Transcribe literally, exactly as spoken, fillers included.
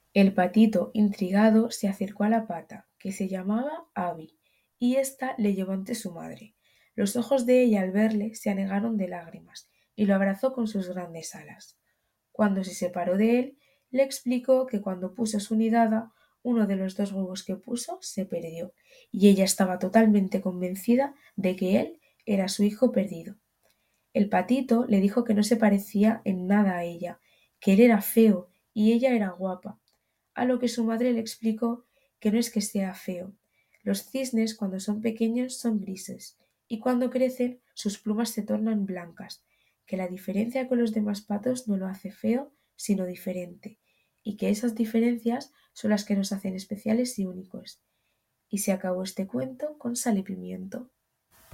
El patito, intrigado, se acercó a la pata, que se llamaba Abby, y ésta le llevó ante su madre. Los ojos de ella al verle se anegaron de lágrimas, y lo abrazó con sus grandes alas. Cuando se separó de él, le explicó que cuando puso su nidada, uno de los dos huevos que puso se perdió, y ella estaba totalmente convencida de que él era su hijo perdido. El patito le dijo que no se parecía en nada a ella, que él era feo y ella era guapa, a lo que su madre le explicó que no es que sea feo. Los cisnes cuando son pequeños son grises y cuando crecen sus plumas se tornan blancas, que la diferencia con los demás patos no lo hace feo, sino diferente, y que esas diferencias son las que nos hacen especiales y únicos. Y se acabó este cuento con sal y pimiento.